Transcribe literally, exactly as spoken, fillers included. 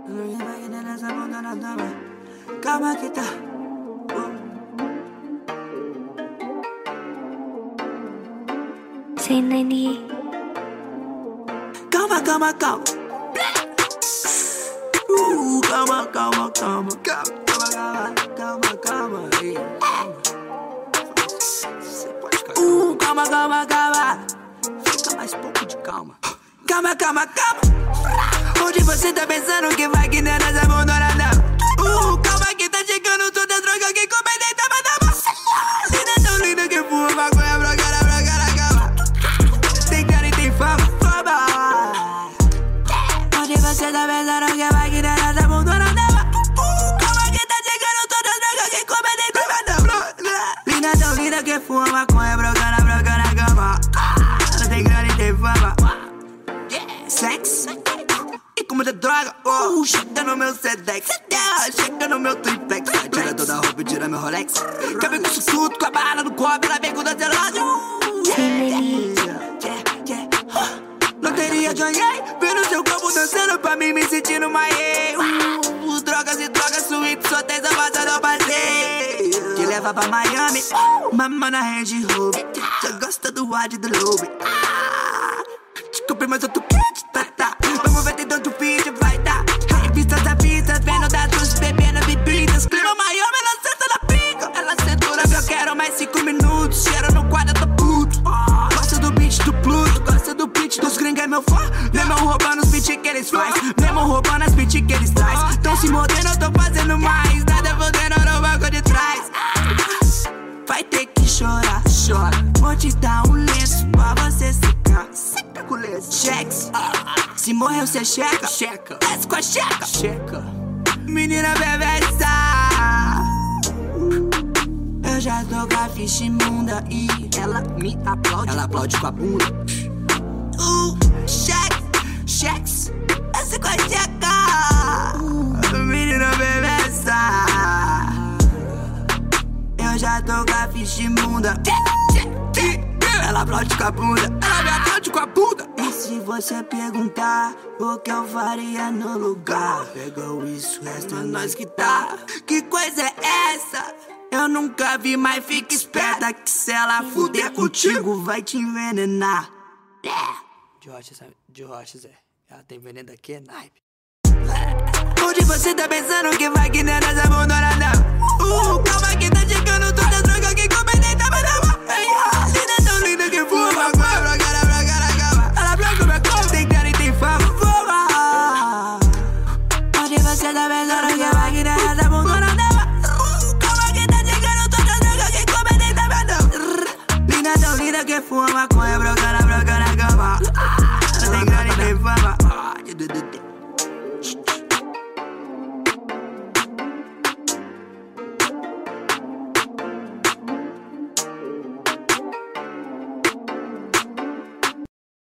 Calma que tá. Say ninety. Calma, calma, calma. Uh, calma, calma, calma. Calma, calma, calma, calma. Uh, calma, calma, calma. Fica mais pouco de calma. Calma, calma, calma. Onde você tá pensando que vai que nada se abandona, não? Uh, calma que tá chegando toda a droga que come dentro da dama. Linda tão linda que fuma maconha pra cara, pra cara, calma. Tem cara e tem fama, fama. Onde você tá pensando que vai que nada se abandona, não? Uh, calma que tá chegando toda a droga que come dentro da dama. Linda tão linda que fuma maconha pra cara, pra cara, calma. Tem cara e tem fama. Sexo e com muita droga, oh, chega no meu Sedex, chega no meu triplex. Tira toda a roupa e tira meu Rolex. Cabe com isso tudo, com a bala no copo, ela vem com dois relógios. Loteria ganhei, vendo seu corpo dançando pra mim, me sentindo maiê. uh, Drogas e drogas, suíte, só tem passando ao passeio. Te leva pra Miami, mama na Range Rover. Já gosta do ad do Lobe. Comprei mais outro kit, tá, tá. Vamos ver tem tanto vídeo, vai dar. Revistas da pista, vendo dados, bebendo bebidas. Clima maior, ela senta na pica. Ela sentou que eu quero mais cinco minutos. Cheiro no quadro, eu tô puto. Gosta do beat do Pluto, gosta do beat dos gringos, é meu fã. Mesmo roubando os beats que eles faz, mesmo roubando as beats que eles traz. Tão se mordendo, eu tô fazendo mais. Nada fodendo no banco de trás. Vai ter que chorar, chora. Vou te dar um lenço pra você secar. Seca com lenço. Cheques. Se morreu, cê checa. Checa. Desce com a checa. Checa. Menina bebesta. Eu já tô com a ficha imunda e ela me aplaude. Ela aplaude com a bunda. Uh, cheques. Cheques. Desce com a checa. Menina bebesta. Eu já tô com a ficha imunda. Ela aplaude com a bunda. Ela me aplaude com a bunda. E se você perguntar o que eu faria no lugar, pega o isso, resta é nós que tá. Que coisa é essa? Eu nunca vi, mas fica esperta que se ela fuder contigo vai te envenenar. De rocha, sabe? De rocha, Zé. Ela tem veneno daqui, é naipe. Onde você tá pensando que vai que nada se abandona, não? Uh, calma que tá chegando toda a droga que come dentro da dama. Linda tão linda que fuma maconha pra cara, pra cara, calma. Ela branca meu corpo, tem cara e tem fama, fuma. Onde você tá pensando que vai que nada se abandona, não? Uh, calma que tá chegando toda a droga que come dentro da dama. Linda tão linda que fuma maconha